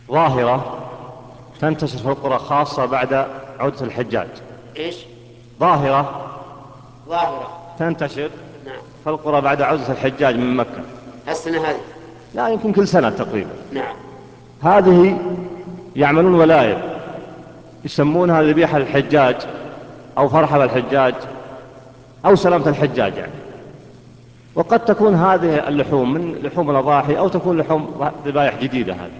ظاهرة تنتشر في القرى خاصة بعد عودة الحجاج. إيش؟ ظاهرة ظاهرة. تنتشر نعم. في القرى بعد عودة الحجاج من مكة. السنة هذه؟ لا، يمكن كل سنة تقريبا. نعم. هذه يعملون ولايم يسمونها ذبيحة الحجاج أو فرحة بالحجاج أو سلامة الحجاج يعني. وقد تكون هذه اللحوم من لحوم الأضاحي أو تكون لحوم ذبائح جديدة هذه،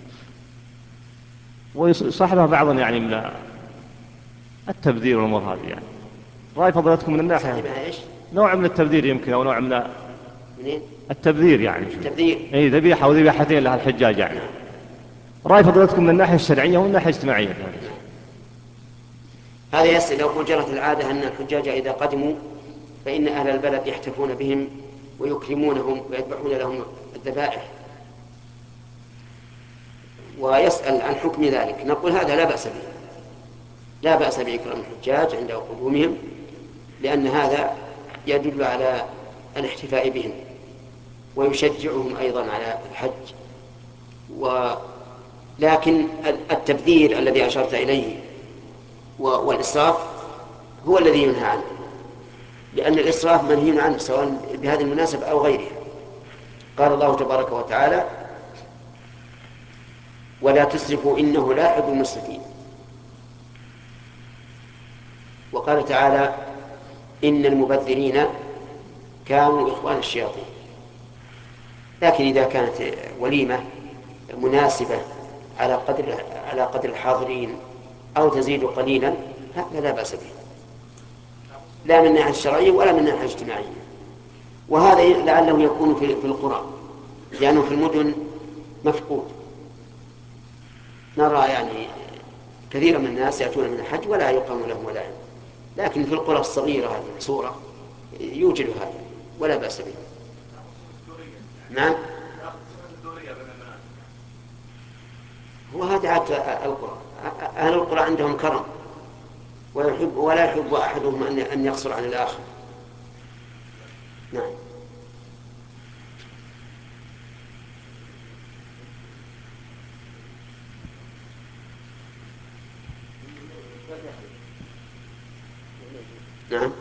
ويصاحبها بعض يعني من التبذير والأمور هذه يعني. رأي فضلتكم من الناحية صاحبها إيش؟ نوع من التبذير يمكن، أو نوع من منين؟ التبذير يعني. التبذير. أي ذبيحة أو ذبيحتين لها الحجاج يعني. نعم. رأي فضلتكم من الناحية الشرعية ومن الناحية الاجتماعية. نعم. هذا يسأل يقول: جرت العادة أن الحجاج إذا قدموا فإن أهل البلد يحتفون بهم ويكرمونهم ويذبحون لهم الذبائح، ويسأل عن حكم ذلك. نقول: هذا لا بأس به، لا بأس بإكرام الحجاج عند قدومهم، لأن هذا يدل على الاحتفاء بهم ويشجعهم أيضا على الحج. لكن التبذير الذي أشرت إليه والإسراف هو الذي ينهى عنه، لأن الإسراف منهي عنه سواء بهذه المناسبة أو غيرها. قال الله تبارك وتعالى: ولا تسرفوا إنه لا يحب المسرفين. وقال تعالى: إن المبذرين كانوا إخوان الشياطين. لكن إذا كانت وليمة مناسبة على قدر الحاضرين أو تزيد قليلا، هذا لا بأس به، لا من الناحية الشرعية ولا من الناحية الاجتماعية. وهذا لعله يكون في القرى، لأنه في المدن مفقود. نرى يعني كثيرا من الناس يأتون من الحج ولا يقام لهم ولائم، لكن في القرى الصغيرة هذه الصورة يوجد هذا ولا بأس به. نعم. هو هذا عادة القرى. أهل القرى عندهم كرم، ولا يحب أحدهم أن يقصر عن الآخر. نعم. نعم.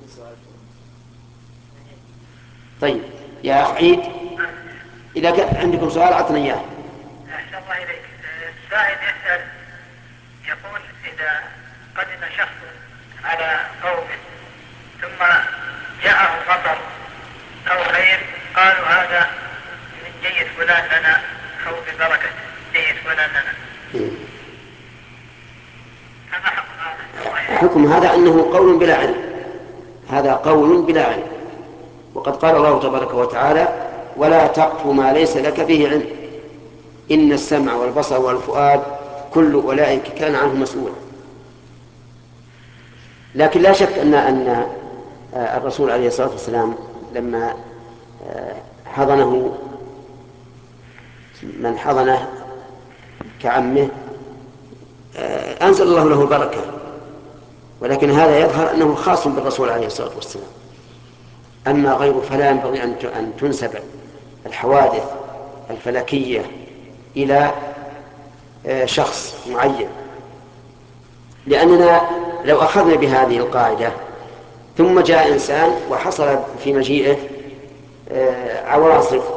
طيب يا أخ عيد، إذا كان عندكم سؤال أعطنا إياه. أحسن الله إليك. السائل يسأل يقول: إذا قدم شخص على قوم ثم جاءه مطر أو غير، قالوا هذا من جيد فلان لنا أو ببركة جيد فلان لنا، فما حكم هذا؟ حكم هذا أنه قول بلا علم، هذا قول بلا علم. وقد قال الله تبارك وتعالى: ولا تقف ما ليس لك به علم إن السمع والبصر والفؤاد كل أولئك كان عنه مسؤولا. لكن لا شك أن الرسول عليه الصلاة والسلام لما حضنه من حضنه كعمه أنزل الله له البركة، ولكن هذا يظهر أنه خاص بالرسول عليه الصلاة والسلام. أما غيره فلا ينبغي أن تنسب الحوادث الفلكية إلى شخص معين، لأننا لو أخذنا بهذه القاعدة ثم جاء إنسان وحصل في مجيئه عواصف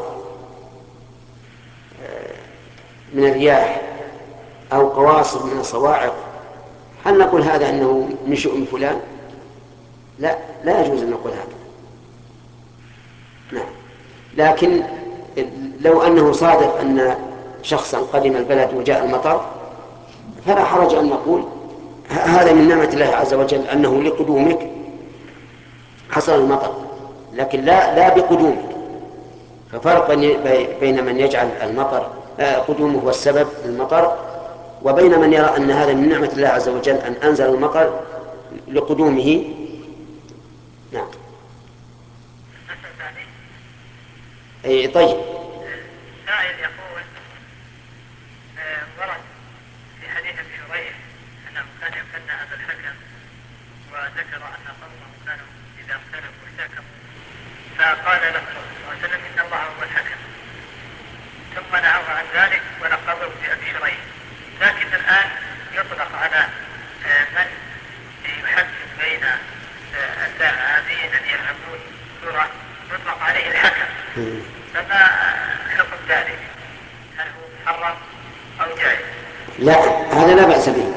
من الرياح أو قواصف من الصواعق، هل نقول هذا أنه من شؤم فلان؟ لا، لا يجوز أن نقول هذا. نعم. لكن لو أنه صادف أن شخصا قدم البلد وجاء المطر، فلا حرج أن نقول هذا من نعمة الله عز وجل أنه لقدومك حصل المطر، لكن لا بقدومك. ففرق بين من يجعل المطر قدومه هو السبب للمطر، وبين من يرى أن هذا من نعمة الله عز وجل أن أنزل المطر لقدومه. نعم. أي طيب. السائل يقول: ورد في حديث ابي شريح انه كان يكنى ابا الحكم، وذكر ان قومه كانوا اذا اختلفوا احتكموا، فقال له الرسول صلى الله عليه وسلم: ان الله هو الحكم، ثم نهاه عن ذلك ولقبه بابي شريح. فما حكم ذلك؟ هل هو محرم أو جائز؟ لا، هذا لا بأس به،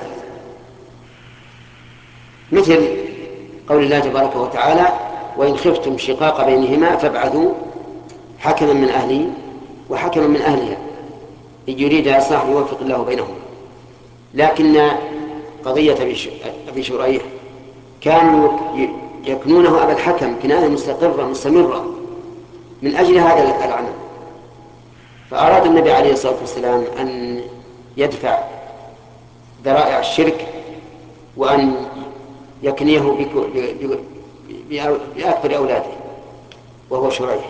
مثل قول الله تبارك وتعالى: وإن خفتم شقاق بينهما فابعثوا حكما من أهله وحكما من أهلها إن يريد إصلاحا يوفق الله بينهما. لكن قضية أبي شريح كانوا يكنونه أبا الحكم كناية مستقرة مستمرة من أجل هذا العمل، فأراد النبي عليه الصلاة والسلام أن يدفع ذرائع الشرك وأن يكنيه بأكبر أولاده وهو شريح.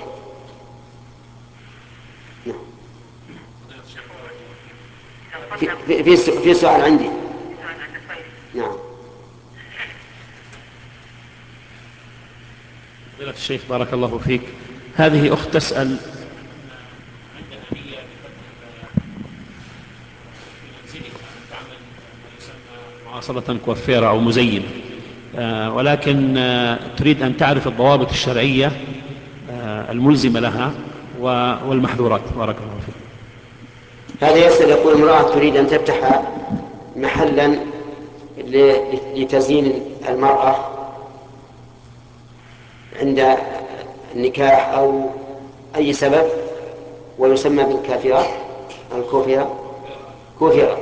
في سؤال عندي. نعم. فضيلة الشيخ بارك الله فيك، هذه أخت تسأل معاصرة كوافيرة أو مزين، ولكن تريد أن تعرف الضوابط الشرعية الملزمة لها والمحظورات. بارك الله فيك. هذا يسأل يقول: امرأة تريد أن تفتح محلا لتزيين المرأة عند النكاح أو أي سبب، ويسمى بالكافرة كوفرة،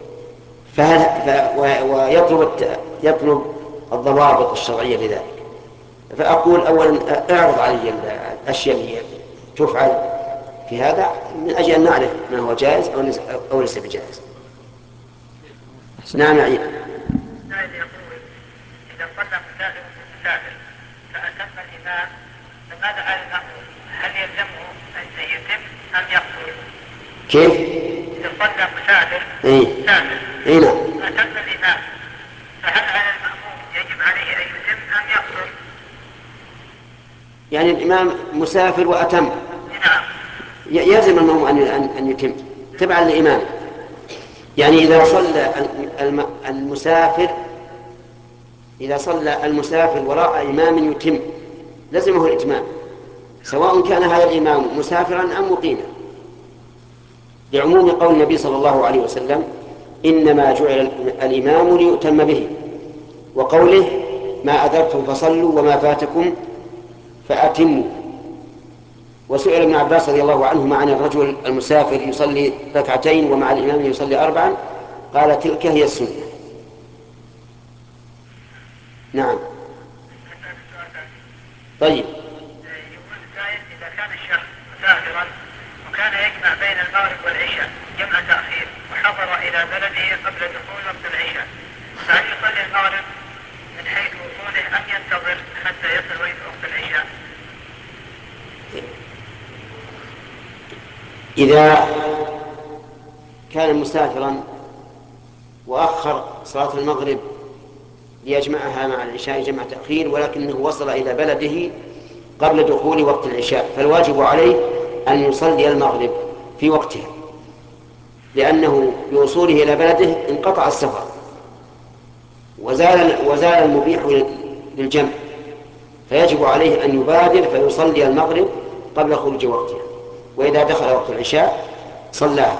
ويطلب الضوابط الشرعية لذلك. فأقول: أولا اعرض علي الأشياء اللي تفعل في هذا من أجل أن نعرف ما هو جائز أو ليس بجائز. نعم. يقول: إذا صلى مسافر فأتم الإمام فماذا على المأموم؟ هل يلزمه أن يتم أم يقصر؟ كيف؟ إذا صلى مسافر نعم. فأتم الإمام فهل على المأموم يجب عليه أن يتم أم يقصر؟ يعني الإمام مسافر وأتم، نعم، يلزم المأموم أن يتم تبعا للإمام. يعني إذا صلى المسافر وراء إمام يتم لزمه الإتمام، سواء كان هذا الإمام مسافرا أم مقيما، لعموم قول النبي صلى الله عليه وسلم: إنما جعل الإمام ليؤتم به، وقوله: ما أدركتم فصلوا وما فاتكم فأتموا. وسئل ابن عباس رضي الله عنهما عن الرجل المسافر يصلي ركعتين ومع الإمام يصلي 4، قال: تلك هي السنة. نعم. طيب. يقول السائل: إذا كان الشخص مسافرا وكان يجمع بين المغرب والعشاء جمع تأخير وحضر إلى بلده قبل دخول وقت العشاء، فهل يصلي المغرب من حيث وصوله أم ينتظر حتى يصل وقت العشاء؟ إذا كان مسافرا وأخر صلاة المغرب ليجمعها مع العشاء جمع تأخير، ولكنه وصل إلى بلده قبل دخول وقت العشاء، فالواجب عليه أن يصلي المغرب في وقتها، لأنه بوصوله إلى بلده انقطع السفر وزال المبيح للجمع، فيجب عليه أن يبادر فيصلي المغرب قبل خروج وقتها، وإذا دخل وقت العشاء صلاها.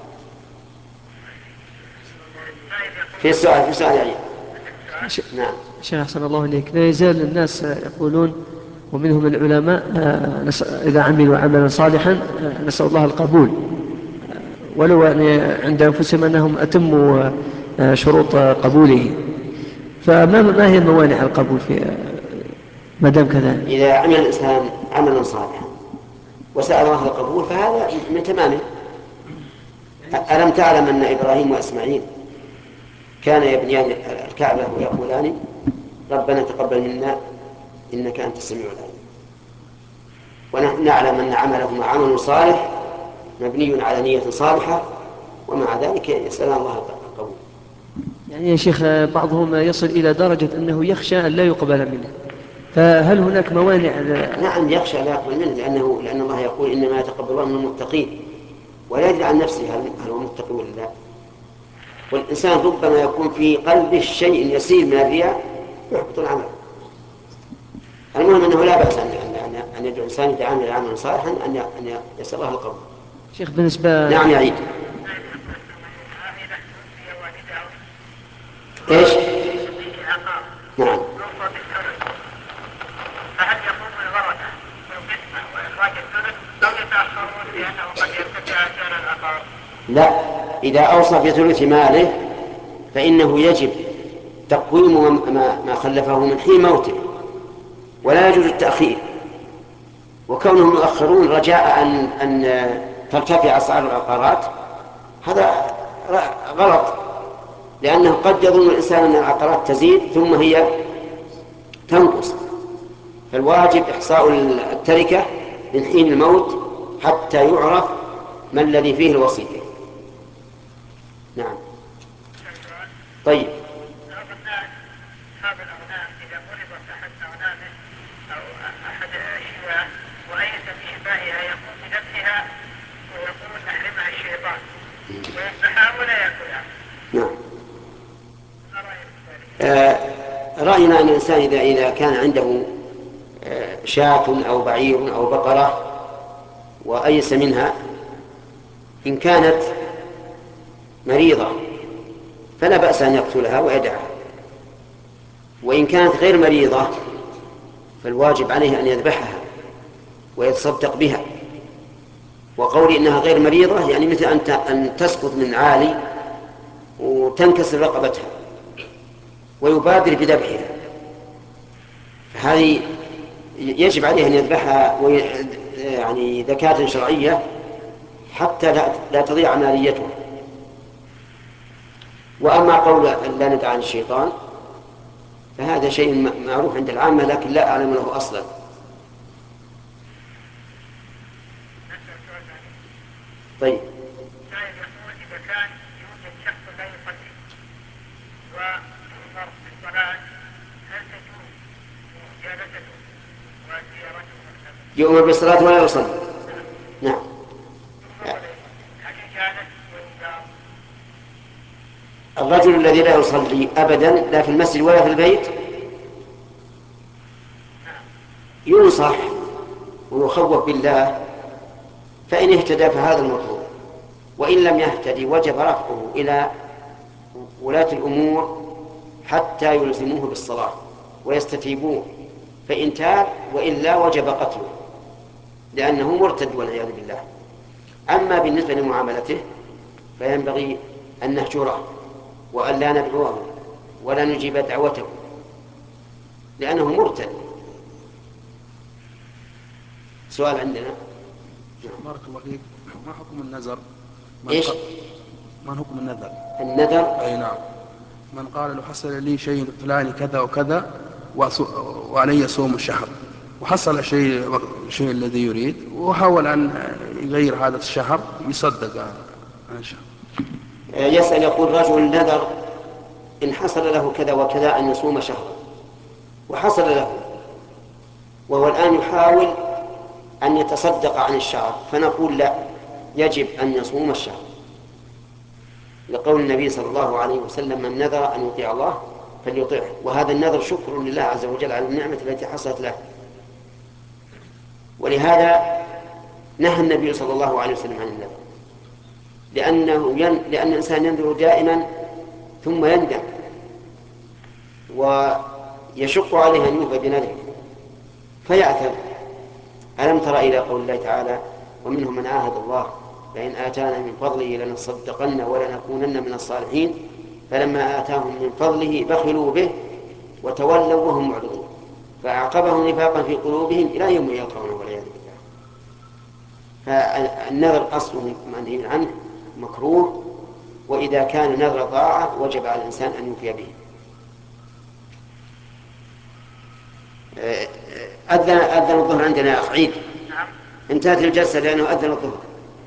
في سؤال يعني. نعم. شيخ أحسن الله إليك، لا يزال الناس يقولون ومنهم العلماء إذا عملوا عملا صالحا نسأل الله القبول، ولو عند أنفسهم أنهم أتموا شروط قبوله، فما هي موانع القبول في ما دام كذلك؟ إذا عمل الإنسان عملا صالحا وسأل الله القبول فهذا من تمامه. ألم تعلم أن إبراهيم وإسماعيل كان يبنيان الكعبة ويقولان: ربنا تقبل منا إنك أنت السميع العليم. ونحن نعلم أن عملهما عمل صالح مبني على نية صالحة، ومع ذلك يسأل الله القبول. يعني يا شيخ بعضهم يصل إلى درجة أنه يخشى أن لا يقبل منه، فهل هناك موانع؟ نعم، يخشى لا يقبل منه لأن الله يقول: إنما يتقبل الله من المتقين، ولا يدري عن نفسه هل هو متقي ولا لا. والإنسان ربما يكون في قلبه شيء يسير من الرياء يحبط العمل. المهم أنه لا بأس أن يدعو الإنسان إذا عمل عملا صالحا أن يسأل الله القبول. شيخ بالنسبة نعم يعيد. إيش؟ نعم. فهل يقوم الورثة بالقسمة وإخراج الثلث أو يتأخرون لأنه قد يرتفع سعر العقار؟ لا، إذا أوصى بثلث ماله فإنه يجب تقويم ما خلفه من حين موته، ولا يجوز التأخير. وكونهم يؤخرون رجاء أن ترتفع أسعار العقارات هذا غلط، لأنه قد يظن الإنسان أن العقارات تزيد ثم هي تنقص. فالواجب إحصاء التركة من حين الموت حتى يعرف ما الذي فيه الوصية. نعم. طيب. أصحاب الأغنام إذا مرضت أحد أغنامه أو أحد شباه وأيس بشفائها يقوم بذبحها ويقول نحرمها الشيطان ويذبحها ولا يأكلها. نعم. رأينا أن الإنسان إذا كان عنده شاة أو بعير أو بقرة وأيس منها، إن كانت مريضة فلا بأس أن يقتلها ويدعها، وإن كانت غير مريضة فالواجب عليه أن يذبحها ويتصدق بها. وقولي إنها غير مريضة يعني مثل أن تسقط من عالي وتنكسر رقبتها ويبادر بذبحها، فهذه يجب عليه أن يذبحها يعني زكاة شرعية حتى لا تضيع ماليتها. وأما قول لا ندع عن الشيطان فهذا شيء معروف عند العامة لكن لا أعلم له أصلا. طيب. إذا كان يوجد شخص لا يصلي ويؤمر بالصلاة هل تجوز جالسته وزيارته؟ يؤمر بالصلاة ولا يصلي؟ نعم. الرجل الذي لا يصلي أبدا لا في المسجد ولا في البيت ينصح ويخوف بالله، فإن اهتدى فهذا المطلوب، وإن لم يهتدي وجب رفعه إلى ولاة الأمور حتى يلزموه بالصلاة ويستتيبوه، فإن تاب وإلا وجب قتله لأنه مرتد والعياذ بالله. أما بالنسبة لمعاملته فينبغي أن نهجره وأن لا ندعوه ولا نجيب دعوته لأنه مرتد. سؤال عندنا. بارك الله فيك، ما حكم النذر؟ إيش؟ ما حكم النذر؟ النذر؟ أي نعم. من قال لو حصل لي شيء فلاني كذا وكذا وعلي صوم الشهر، وحصل الشيء الذي يريد وحاول أن يغير هذا الشهر يصدق عن الشهر. يسأل يقول رجل نذر إن حصل له كذا وكذا أن يصوم شهرا وحصل له وهو الآن يحاول أن يتصدق عن الشهر، فنقول لا، يجب أن يصوم الشهر لقول النبي صلى الله عليه وسلم من نذر أن يطيع الله فليطيعه، وهذا النذر شكر لله عز وجل على النعمة التي حصلت له. ولهذا نهى النبي صلى الله عليه وسلم عن النذر، لأن الإنسان ينذر دائما ثم يندم ويشق عليه أن يوفى بنذره فيأثم. ألم تر إلى قول الله تعالى ومنهم من عاهد الله لئن آتانا من فضله لنصدقن ولنكونن من الصالحين فلما آتاهم من فضله بخلوا به وتولوا وهم معرضون فأعقبهم نفاقا في قلوبهم إلى يوم يلقونه والعياذ بالله. فالنذر أصله منهي عنه مكروه، وإذا كان نذر طاعة وجب على الإنسان أن يوفي به. أذن الظهر عندنا يا أخ عيد. انتهت الجلسة لأنه أذن الظهر.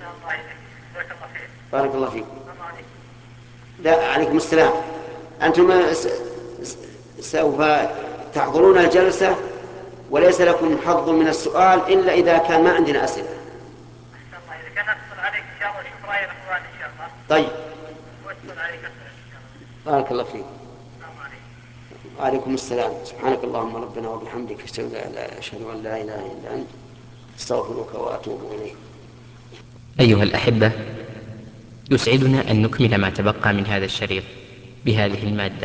بارك الله فيك. لا عليكم السلام. أنتم سوف تحضرون الجلسة وليس لكم حظ من السؤال إلا إذا كان ما عندنا أسئلة. إذا كان أتصل عليك إن شاء الله شوف رأي الأخوان إن شاء الله. طيب. واتصل عليك أسئلة إن شاء الله. بارك الله فيك. السلام عليكم. وعليكم السلام. سبحانك اللهم ربنا وبحمدك أشهد أن لا إله إلا أنت استغفرك وأتوب إليك. أيها الأحبة، يسعدنا أن نكمل ما تبقى من هذا الشريط بهذه المادة.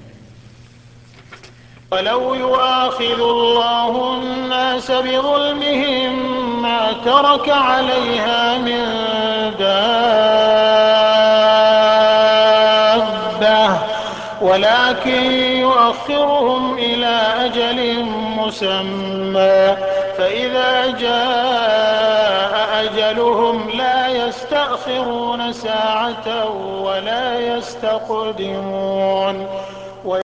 ولو يؤاخذ الله الناس بظلمهم ما ترك عليها من دابة ولكن يؤخرهم إلى أجل مسمى فإذا جاء أجلهم لا يستأخرون ساعة ولا يستقدمون.